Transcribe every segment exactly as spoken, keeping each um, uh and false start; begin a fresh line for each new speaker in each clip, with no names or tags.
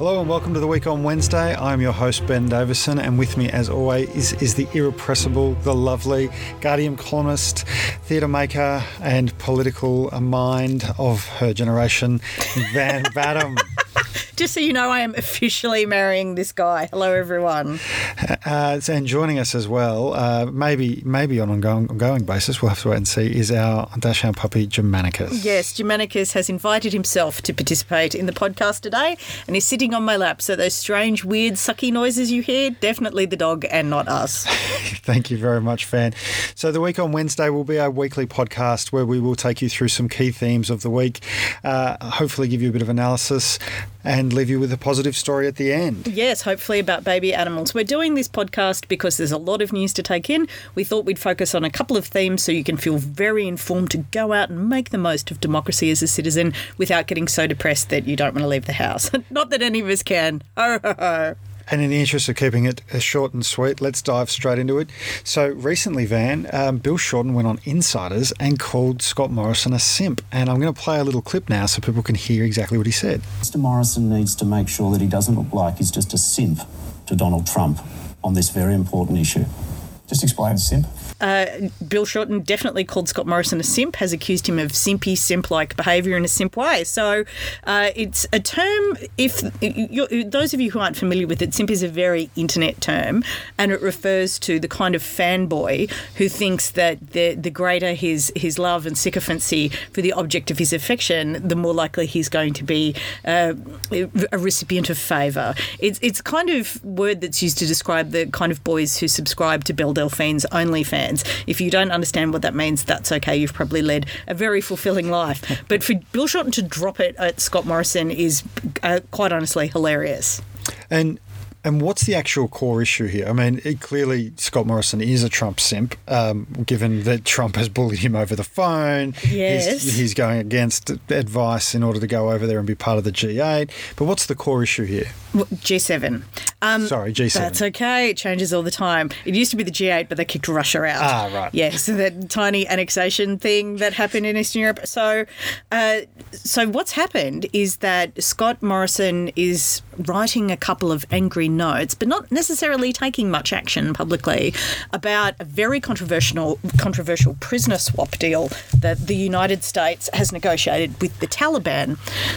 Hello and welcome to the Week on Wednesday. I'm your host, Ben Davison, and with me, as always, is, is the irrepressible, the lovely Guardian columnist, theatre maker, and political mind of her generation, Van Badham.
Just so you know, I am officially marrying this guy. Hello, everyone.
Uh, and joining us as well, uh, maybe maybe on an ongoing, ongoing basis, we'll have to wait and see, is our Dachshund puppy, Germanicus.
Yes, Germanicus has invited himself to participate in the podcast today and is sitting on my lap. So those strange, weird, sucky noises you hear, definitely the dog and not us.
Thank you very much, Van. So the Week on Wednesday will be our weekly podcast where we will take you through some key themes of the week, uh, hopefully give you a bit of analysis and leave you with a positive story at the end.
Yes, hopefully about baby animals. We're doing this podcast because there's a lot of news to take in. We thought we'd focus on a couple of themes so you can feel very informed to go out and make the most of democracy as a citizen without getting so depressed that you don't want to leave the house. Not that any of us can. Ho, ho, ho.
And in the interest of keeping it short and sweet, let's dive straight into it. So recently, Van, um, Bill Shorten went on Insiders and called Scott Morrison a simp. And I'm going to play a little clip now so people can hear exactly what he said.
Mister Morrison needs to make sure that he doesn't look like he's just a simp to Donald Trump on this very important issue. Just explain simp.
Uh, Bill Shorten definitely called Scott Morrison a simp, has accused him of simpy, simp-like behaviour in a simp way. So uh, it's a term, if you're, those of you who aren't familiar with it, simp is a very internet term, and it refers to the kind of fanboy who thinks that the, the greater his, his love and sycophancy for the object of his affection, the more likely he's going to be uh, a recipient of favour. It's, it's kind of word that's used to describe the kind of boys who subscribe to Belle Delphine's OnlyFans. If you don't understand what that means, that's okay. You've probably led a very fulfilling life. But for Bill Shorten to drop it at Scott Morrison is uh, quite honestly hilarious.
And And what's the actual core issue here? I mean, it, clearly Scott Morrison is a Trump simp, um, given that Trump has bullied him over the phone.
Yes.
He's, he's going against advice in order to go over there and be part of the G eight. But what's the core issue here?
G seven. Um,
Sorry, G seven.
That's okay. It changes all the time. It used to be the G eight, but they kicked Russia out.
Ah, right.
Yes, that tiny annexation thing that happened in Eastern Europe. So, uh, so what's happened is that Scott Morrison is writing a couple of angry notes, but not necessarily taking much action publicly, about a very controversial controversial prisoner swap deal that the United States has negotiated with the Taliban.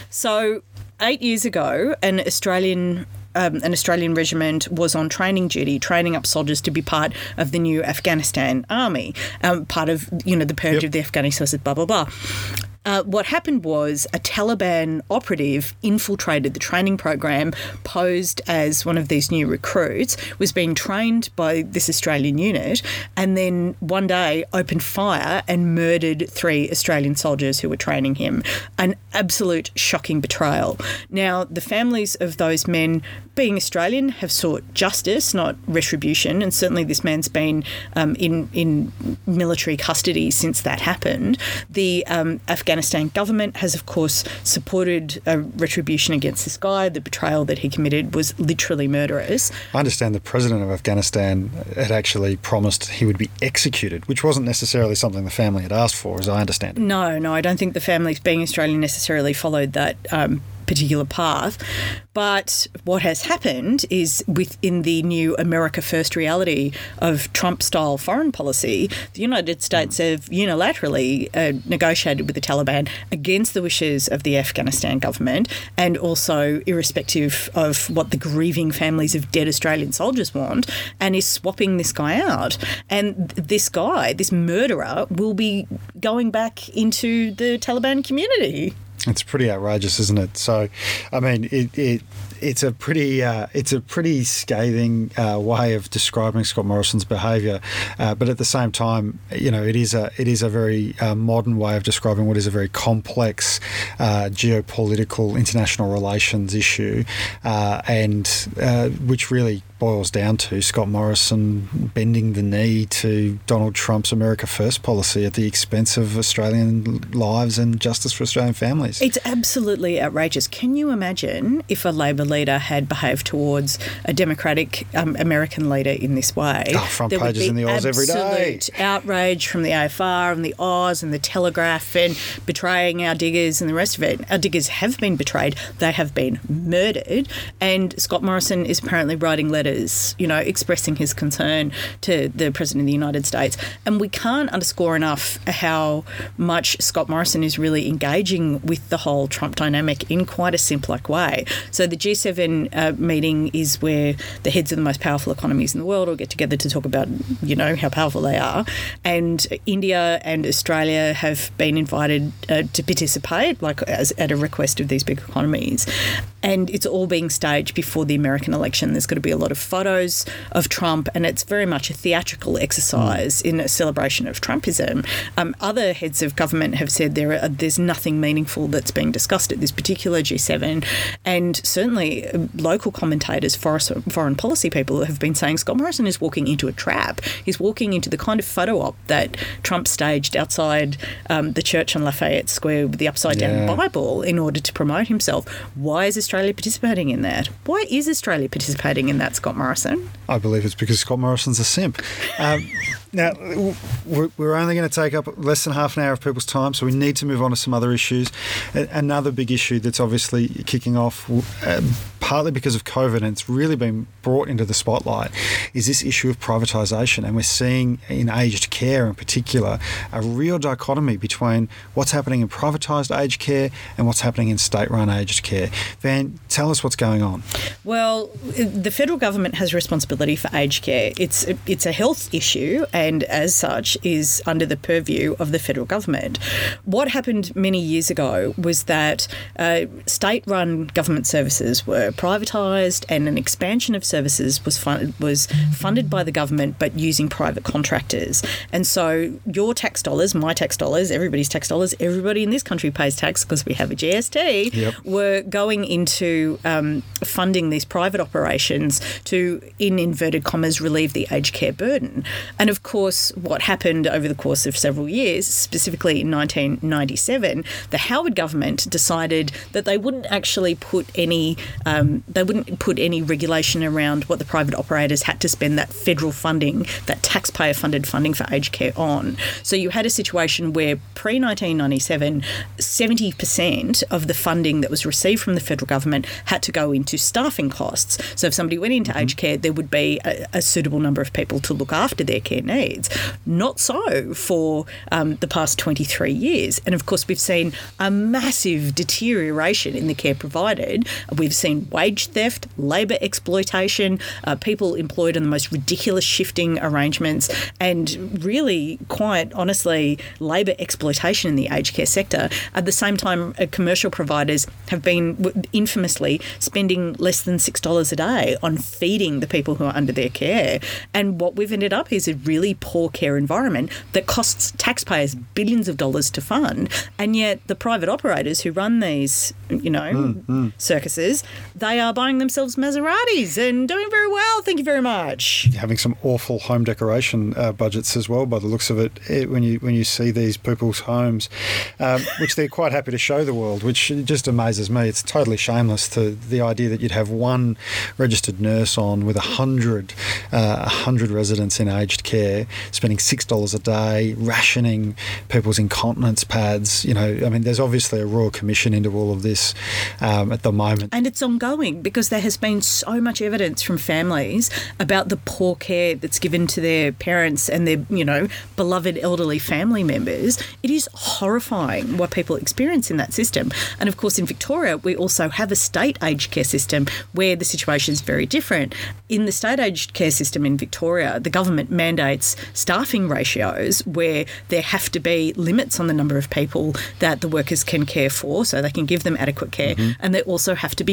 So eight years ago, an Australian Um, an Australian regiment was on training duty, training up soldiers to be part of the new Afghanistan army, um, part of, you know, the purge
Yep.
of the Afghani forces, blah, blah, blah. Uh, what happened was a Taliban operative infiltrated the training program, posed as one of these new recruits, was being trained by this Australian unit, and then one day opened fire and murdered three Australian soldiers who were training him. An absolute shocking betrayal. Now, the families of those men, being Australian, have sought justice, not retribution, and certainly this man's been um, in, in military custody since that happened. The um, Afghanistan Afghanistan government has, of course, supported a retribution against this guy. The betrayal that he committed was literally murderous.
I understand the president of Afghanistan had actually promised he would be executed, which wasn't necessarily something the family had asked for, as I understand it.
No, no, I don't think the family, being Australian, necessarily followed that um, particular path. But what has happened is, within the new America First reality of Trump-style foreign policy, the United States have unilaterally uh, negotiated with the Taliban against the wishes of the Afghanistan government, and also irrespective of what the grieving families of dead Australian soldiers want, and is swapping this guy out. And this guy, this murderer, will be going back into the Taliban community.
It's pretty outrageous, isn't it? So, I mean, it, it it's a pretty uh, it's a pretty scathing uh, way of describing Scott Morrison's behaviour, uh, but at the same time, you know, it is a it is a very uh, modern way of describing what is a very complex uh, geopolitical international relations issue, uh, and uh, which really boils down to Scott Morrison bending the knee to Donald Trump's America First policy at the expense of Australian lives and justice for Australian families. years.
It's absolutely outrageous. Can you imagine if a Labor leader had behaved towards a Democratic um, American leader in this way?
Oh, front there pages in the Oz every day.
Absolute outrage from the A F R and the Oz and the Telegraph and betraying our diggers and the rest of it. Our diggers have been betrayed. They have been murdered. And Scott Morrison is apparently writing letters, you know, expressing his concern to the President of the United States. And we can't underscore enough how much Scott Morrison is really engaging with the whole Trump dynamic in quite a simple-like way. So the G seven uh, meeting is where the heads of the most powerful economies in the world all get together to talk about, you know, how powerful they are. And India and Australia have been invited uh, to participate, like as at a request of these big economies. And it's all being staged before the American election. There's got to be a lot of photos of Trump, and it's very much a theatrical exercise mm. in a celebration of Trumpism. Um, other heads of government have said there are, there's nothing meaningful that's being discussed at this particular G seven. And certainly local commentators, foreign policy people have been saying Scott Morrison is walking into a trap. He's walking into the kind of photo op that Trump staged outside um, the church on Lafayette Square with the upside-down yeah. Bible in order to promote himself. Why is Australia participating in that? Why is Australia participating in that, Scott Morrison?
I believe it's because Scott Morrison's a simp. Um, now, we're only going to take up less than half an hour of people's time, so we need to move on to some other issues. Another big issue that's obviously kicking off, um, partly because of COVID, and it's really been brought into the spotlight, is this issue of privatisation. And we're seeing in aged care in particular a real dichotomy between what's happening in privatised aged care and what's happening in state-run aged care. Van, tell us what's going on.
Well, the federal government has responsibility for aged care. It's it's a health issue, and as such is under the purview of the federal government. What happened many years ago was that uh, state-run government services were privatised, and an expansion of services was fun- was funded by the government but using private contractors. And so your tax dollars, my tax dollars, everybody's tax dollars, everybody in this country pays tax because we have a G S T, yep. were going into um, funding these private operations to, in inverted commas, relieve the aged care burden. And of course, what happened over the course of several years, specifically in nineteen ninety-seven, the Howard government decided that they wouldn't actually put any um, they wouldn't put any regulation around what the private operators had to spend that federal funding, that taxpayer-funded funding for aged care on. So you had a situation where pre-nineteen ninety-seven, seventy percent of the funding that was received from the federal government had to go into staffing costs. So if somebody went into mm-hmm. aged care, there would be a, a suitable number of people to look after their care needs. Not so for um, the past twenty-three years. And of course, we've seen a massive deterioration in the care provided. We've seen wage theft, labour exploitation, uh, people employed on the most ridiculous shifting arrangements, and really, quite honestly, labour exploitation in the aged care sector. At the same time, uh, commercial providers have been w- infamously spending less than six dollars a day on feeding the people who are under their care. And what we've ended up is a really poor care environment that costs taxpayers billions of dollars to fund. And yet the private operators who run these, you know, mm, mm. circuses, they are buying themselves Maseratis and doing very well. Thank you very much.
Having some awful home decoration uh, budgets as well, by the looks of it, it when you when you see these people's homes, um, which they're quite happy to show the world, which just amazes me. It's totally shameless to the idea that you'd have one registered nurse on with a hundred, uh, a hundred residents in aged care, spending six dollars a day, rationing people's incontinence pads. You know, I mean, there's obviously a Royal Commission into all of this um, at the moment.
And it's ongoing because there has been so much evidence from families about the poor care that's given to their parents and their, you know, beloved elderly family members. It is horrifying what people experience in that system. And of course, in Victoria, we also have a state aged care system where the situation is very different. In the state aged care system in Victoria, the government mandates staffing ratios where there have to be limits on the number of people that the workers can care for so they can give them adequate care. Mm-hmm. And they also have to be registered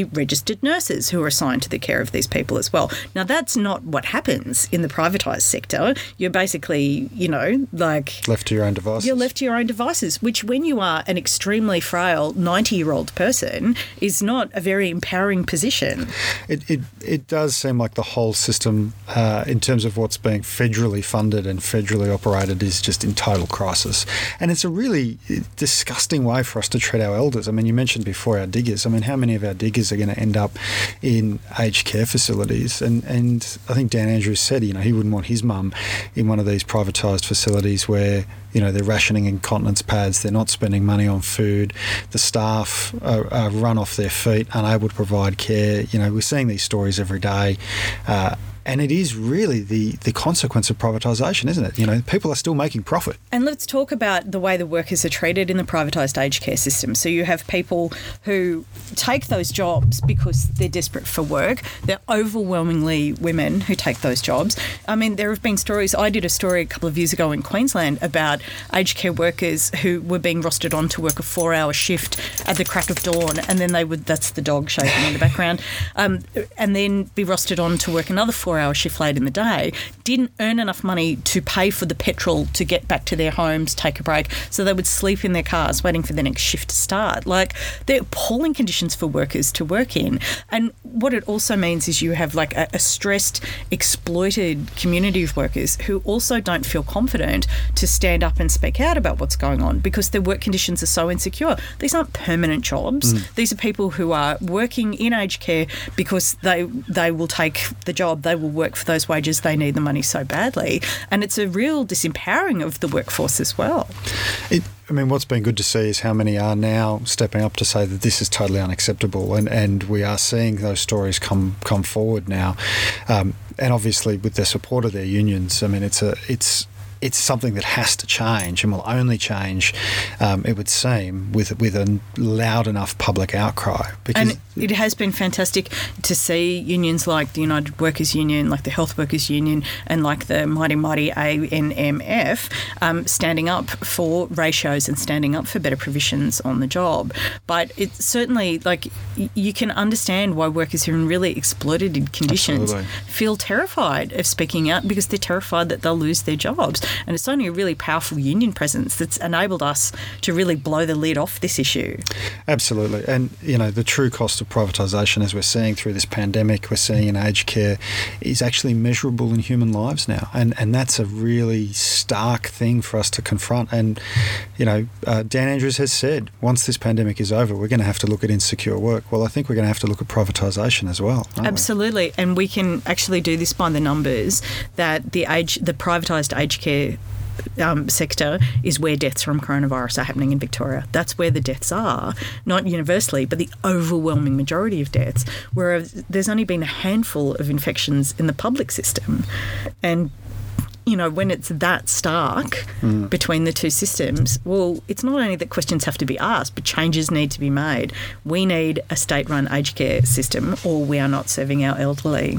registered nurses who are assigned to the care of these people as well. Now, that's not what happens in the privatised sector. You're basically, you know, like...
Left to your own devices.
You're left to your own devices, which when you are an extremely frail ninety-year-old person is not a very empowering position.
It it, it does seem like the whole system, uh, in terms of what's being federally funded and federally operated, is just in total crisis. And it's a really disgusting way for us to treat our elders. I mean, you mentioned before our diggers. I mean, how many of our diggers are going to end up in aged care facilities? And, and I think Dan Andrews said, you know, he wouldn't want his mum in one of these privatised facilities where, you know, they're rationing incontinence pads, they're not spending money on food, the staff are, are run off their feet, unable to provide care. You know, we're seeing these stories every day. Uh, And it is really the, the consequence of privatisation, isn't it? You know, people are still making profit.
And let's talk about the way the workers are treated in the privatised aged care system. So you have people who take those jobs because they're desperate for work. They're overwhelmingly women who take those jobs. I mean, there have been stories. I did a story a couple of years ago in Queensland about aged care workers who were being rostered on to work a four-hour shift at the crack of dawn, and then they would, that's the dog shaking in the background, um, and then be rostered on to work another four hour shift late in the day, didn't earn enough money to pay for the petrol to get back to their homes, take a break, so they would sleep in their cars waiting for the next shift to start. Like, they're appalling conditions for workers to work in. And what it also means is you have like a, a stressed, exploited community of workers who also don't feel confident to stand up and speak out about what's going on because their work conditions are so insecure. These aren't permanent jobs. Mm. These are people who are working in aged care because they they will take the job, they will work for those wages, they need the money so badly. And it's a real disempowering of the workforce as well.
It, I mean, what's been good to see is how many are now stepping up to say that this is totally unacceptable, and, and we are seeing those stories come come forward now. Um, and obviously with the support of their unions, I mean, it's a it's it's something that has to change and will only change, um, it would seem, with with a loud enough public outcry. Because
and it has been fantastic to see unions like the United Workers Union, like the Health Workers Union, and like the mighty, mighty A N M F um, standing up for ratios and standing up for better provisions on the job. But it's certainly, like, you can understand why workers who are in really exploited conditions
Absolutely.
feel terrified of speaking out because they're terrified that they'll lose their jobs. And it's only a really powerful union presence that's enabled us to really blow the lid off this issue.
Absolutely. And, you know, the true cost of privatisation, as we're seeing through this pandemic, we're seeing in aged care, is actually measurable in human lives now. And and that's a really stark thing for us to confront. And, you know, uh, Dan Andrews has said, once this pandemic is over, we're going to have to look at insecure work. Well, I think we're going to have to look at privatisation as well.
Absolutely.
We?
And we can actually do this by the numbers that the age, the privatised aged care Um, sector is where deaths from coronavirus are happening in Victoria. That's where the deaths are, not universally, but the overwhelming majority of deaths, whereas there's only been a handful of infections in the public system. And, you know, when it's that stark mm. between the two systems, well, it's not only that questions have to be asked, but changes need to be made. We need a state-run aged care system, or we are not serving our elderly.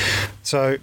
So,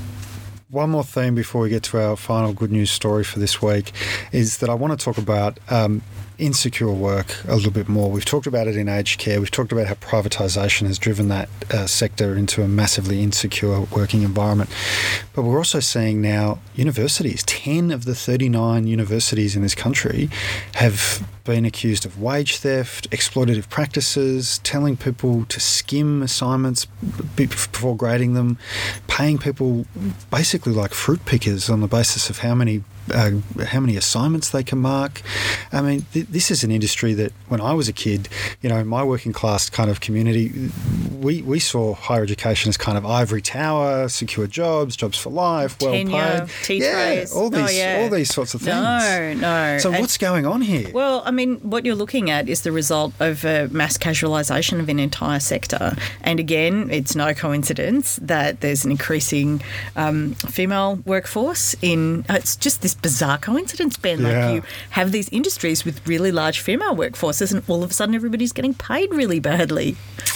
one more theme before we get to our final good news story for this week is that I want to talk about um, insecure work a little bit more. We've talked about it in aged care. We've talked about how privatisation has driven that uh, sector into a massively insecure working environment. But we're also seeing now universities, ten of the thirty-nine universities in this country have been accused of wage theft, exploitative practices, telling people to skim assignments before grading them, paying people basically like fruit pickers on the basis of how many uh, how many assignments they can mark. I mean, th- this is an industry that when I was a kid, you know, my working class kind of community, we, we saw higher education as kind of ivory tower, secure jobs, jobs for life, well
Tenure,
paid.
T-trays.
Yeah, all these,
oh, yeah.
all these sorts of things.
No, no.
So
and,
what's going on here?
Well, I mean, what you're looking at is the result of a mass casualisation of an entire sector. And again, it's no coincidence that there's an increasing um, female workforce in, uh, it's just this bizarre coincidence, Ben.
Yeah.
Like, you have these industries with really large female workforces and all of a sudden everybody's getting paid really badly.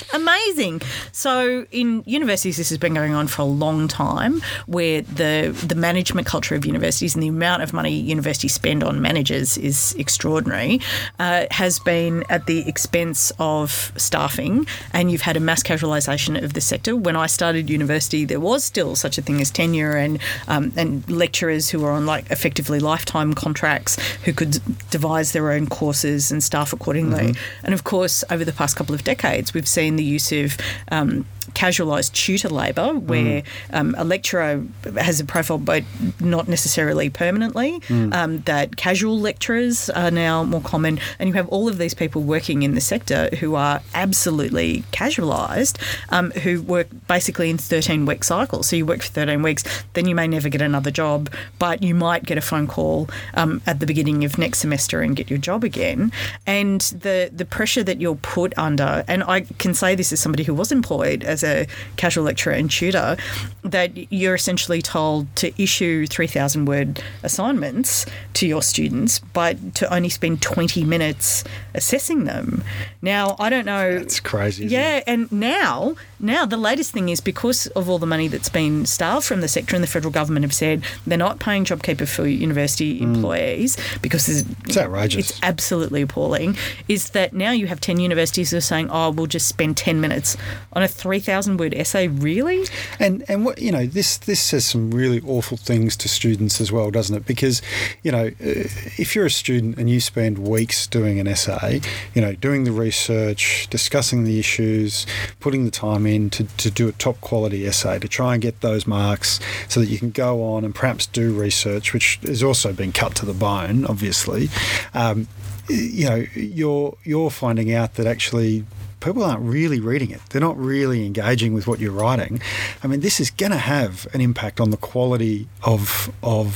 Amazing. So in universities, this has been going on for a long time, where the the management culture of universities and the amount of money universities spend on managers is extraordinary, uh, has been at the expense of staffing, and you've had a mass casualisation of the sector. When I started university, there was still such a thing as tenure, and um, and lecturers who were on like effectively lifetime contracts who could devise their own courses and staff accordingly. Mm-hmm. And of course, over the past couple of decades, we've seen the use of um, casualised tutor labour, where mm. um, a lecturer has a profile but not necessarily permanently, mm. um, that casual lecturers are now more common, and you have all of these people working in the sector who are absolutely casualised, um, who work basically in thirteen-week cycles. So you work for thirteen weeks, then you may never get another job, but you might get a phone call um, at the beginning of next semester and get your job again. And the, the pressure that you're put under, and I can say this as somebody who was employed as a casual lecturer and tutor, that you're essentially told to issue three thousand word assignments to your students, but to only spend twenty minutes assessing them. Now, I don't know.
That's crazy. Isn't
yeah,
it?
and now, now the latest thing is, because of all the money that's been starved from the sector, and the federal government have said they're not paying JobKeeper for university mm. employees because it's,
it's outrageous.
It's absolutely appalling. Is that now you have ten universities that are saying, "Oh, we'll just spend ten minutes on a three thousand word essay." Really?
And and what you know, this this says some really awful things to students as well, doesn't it? Because you know, if you're a student and you spend weeks doing an essay, you know, doing the research, discussing the issues, putting the time in to, to do a top quality essay to try and get those marks so that you can go on and perhaps do research, which has also been cut to the bone, obviously. Um, you know, you're you're finding out that actually people aren't really reading it. They're not really engaging with what you're writing. I mean, this is going to have an impact on the quality of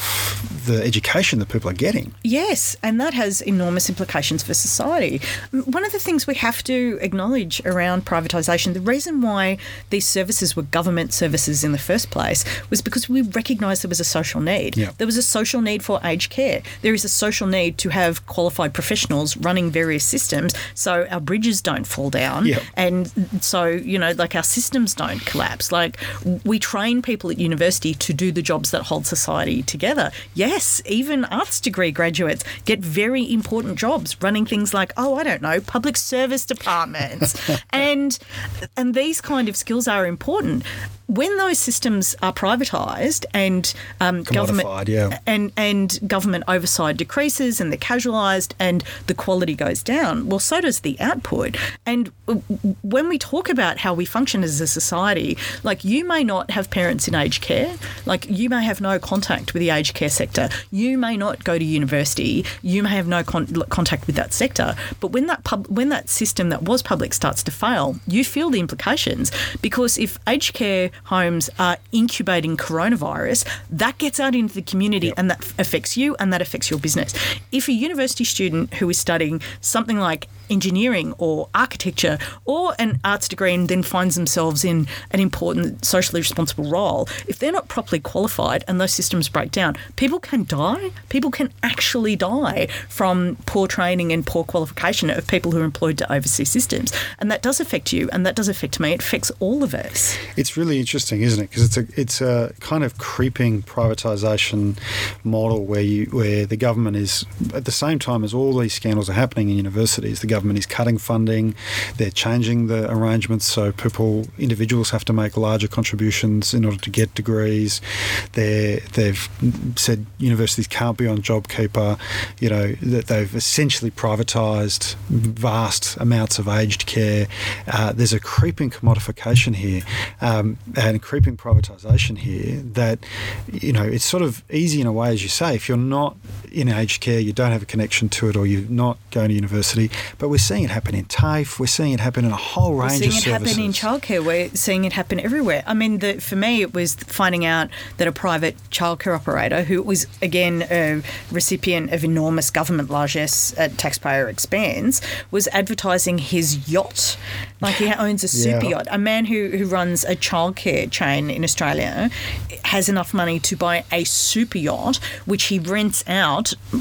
of the education that people are getting.
Yes, and that has enormous implications for society. One of the things we have to acknowledge around privatisation, the reason why these services were government services in the first place was because we recognised there was a social need.
Yep.
There was a social need for aged care. There is a social need to have qualified professionals running various systems so our bridges don't fall down.
Yep.
And so, you know, like our systems don't collapse. Like, we train people at university to do the jobs that hold society together. Yes, even arts degree graduates get very important jobs running things like, oh, I don't know, public service departments. and and these kind of skills are important. When those systems are privatised and um, government
yeah.
and and government oversight decreases and they're casualised and the quality goes down, well, so does the output. And when we talk about how we function as a society, like, you may not have parents in aged care, like you may have no contact with the aged care sector, you may not go to university, you may have no con- contact with that sector, but when that pub- when that system that was public starts to fail, you feel the implications, because if aged care homes are incubating coronavirus, that gets out into the community yep. and that affects you and that affects your business. If a university student who is studying something like engineering or architecture or an arts degree and then finds themselves in an important socially responsible role, if they're not properly qualified and those systems break down, people can die. People can actually die from poor training and poor qualification of people who are employed to oversee systems. And that does affect you, and that does affect me. It affects all of us.
It's really interesting, isn't it? Because it's a it's a kind of creeping privatisation model where you where the government is, at the same time as all these scandals are happening in universities, the government is cutting funding. They're changing the arrangements so people, individuals, have to make larger contributions in order to get degrees. They're, they've said universities can't be on JobKeeper. You know, that they've essentially privatised vast amounts of aged care. Uh, there's a creeping commodification here um, and creeping privatisation here that, you know, it's sort of easy in a way, as you say, if you're not in aged care, you don't have a connection to it, or you're not going to university. But we're seeing it happen in TAFE. We're seeing it happen in a whole range of services.
We're seeing it happen in childcare. We're seeing it happen everywhere. I mean, the, for me, it was finding out that a private childcare operator, who was, again, a recipient of enormous government largesse at taxpayer expense, was advertising his yacht. Like, he owns a super yeah. yacht. A man who, who runs a childcare chain in Australia has enough money to buy a super yacht, which he rents out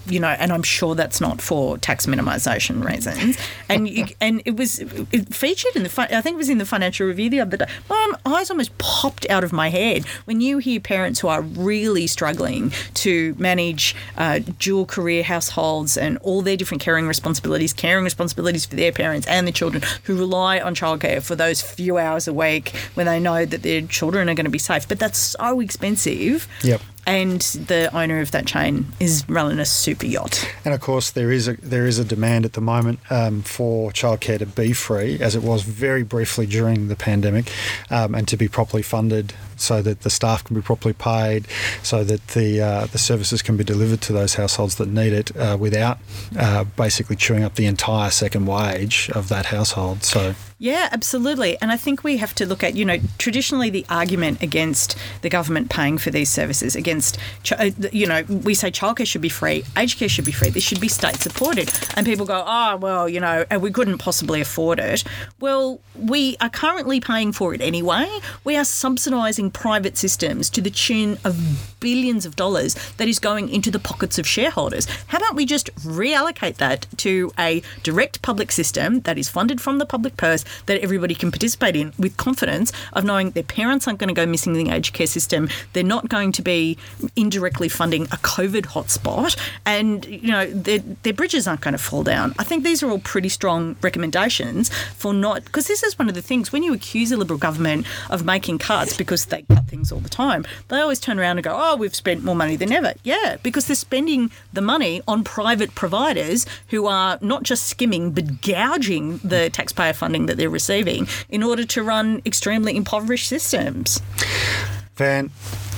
you know, and I'm sure that's not for tax minimisation reasons. And you, and it was it featured in the, I think it was in the Financial Review the other day. My eyes almost popped out of my head when you hear parents who are really struggling to manage uh, dual career households and all their different caring responsibilities, caring responsibilities for their parents and the children who rely on childcare for those few hours a week when they know that their children are going to be safe. But that's so expensive.
Yep.
And the owner of that chain is running a super yacht.
And of course, there is a there is a demand at the moment um, for childcare to be free, as it was very briefly during the pandemic, um, and to be properly funded, so that the staff can be properly paid, so that the uh, the services can be delivered to those households that need it uh, without uh, basically chewing up the entire second wage of that household. So.
Yeah, absolutely. And I think we have to look at, you know, traditionally the argument against the government paying for these services, against, you know, we say childcare should be free, aged care should be free, this should be state supported. And people go, oh, well, you know, and we couldn't possibly afford it. Well, we are currently paying for it anyway. We are subsidising private systems to the tune of billions of dollars that is going into the pockets of shareholders. How about we just reallocate that to a direct public system that is funded from the public purse, that everybody can participate in with confidence of knowing their parents aren't going to go missing in the aged care system. They're not going to be indirectly funding a COVID hotspot, and, you know, their, their bridges aren't going to fall down. I think these are all pretty strong recommendations for not, because this is one of the things, when you accuse a Liberal government of making cuts because they cut things all the time, they always turn around and go, oh, we've spent more money than ever. Yeah, because they're spending the money on private providers who are not just skimming but gouging the taxpayer funding that they're receiving in order to run extremely impoverished systems.
Van,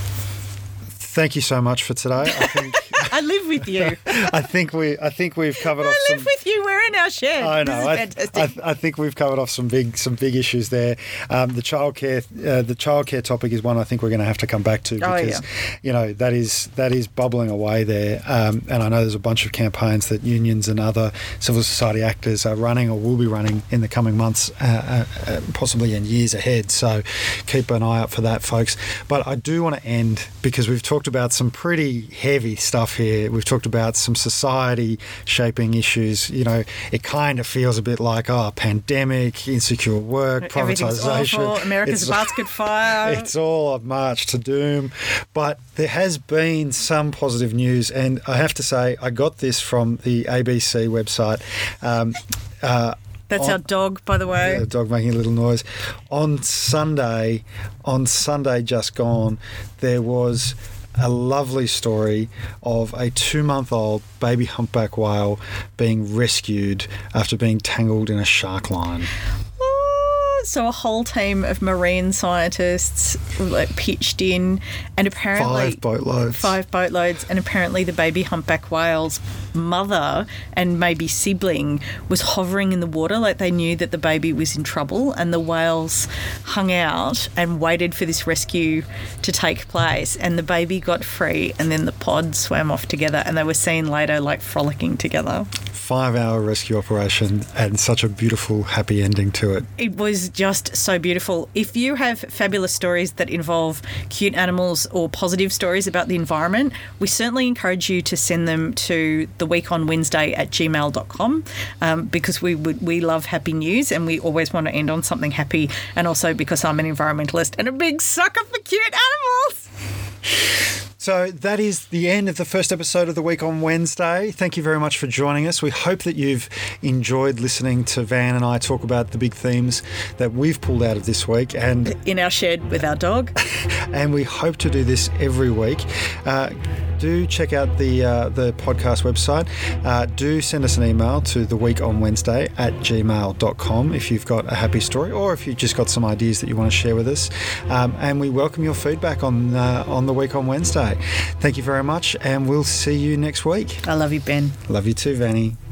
thank you so much for today. I think
I live with you.
I think we I think we've covered
I
off
live
some
with you. We're in our shed.
I know.
This is
I,
fantastic.
I, I think we've covered off some big some big issues there. Um, the childcare uh, the childcare topic is one I think we're going to have to come back to, because
oh, yeah.
you know that is that is bubbling away there. Um, and I know there's a bunch of campaigns that unions and other civil society actors are running or will be running in the coming months, uh, uh, possibly in years ahead. So keep an eye out for that, folks. But I do want to end, because we've talked about some pretty heavy stuff here. We've talked about some society shaping issues. You know, it kind of feels a bit like, oh, pandemic, insecure work,
Everything's
privatisation.
awful. America's
It's-
a basket fire.
It's all a march to doom. But there has been some positive news, and I have to say, I got this from the A B C website. Um, uh,
That's
on-
our dog, by the way.
yeah, the dog making a little noise. On Sunday, on Sunday just gone, there was a lovely story of a two-month-old baby humpback whale being rescued after being tangled in a shark line.
So a whole team of marine scientists like, pitched in, and apparently
Five boatloads.
Five boatloads, and apparently the baby humpback whale's mother and maybe sibling was hovering in the water, like they knew that the baby was in trouble, and the whales hung out and waited for this rescue to take place, and the baby got free, and then the pod swam off together, and they were seen later like frolicking together.
Five-hour rescue operation, and such a beautiful, happy ending to it.
It was just so beautiful. If you have fabulous stories that involve cute animals or positive stories about the environment, we certainly encourage you to send them to the week on Wednesday at gmail dot com, um, because we would, we love happy news, and we always want to end on something happy, and also because I'm an environmentalist and a big sucker for cute animals.
So that is the end of the first episode of The Week on Wednesday. Thank you very much for joining us. We hope that you've enjoyed listening to Van and I talk about the big themes that we've pulled out of this week. And
in our shed with our dog.
And we hope to do this every week. Uh, do check out the uh, the podcast website. Uh, do send us an email to theweekonwednesday at gmail dot com if you've got a happy story, or if you've just got some ideas that you want to share with us. Um, and we welcome your feedback on uh, on The Week on Wednesday. Thank you very much, and we'll see you next week.
I love you, Ben.
Love you too, Vanny.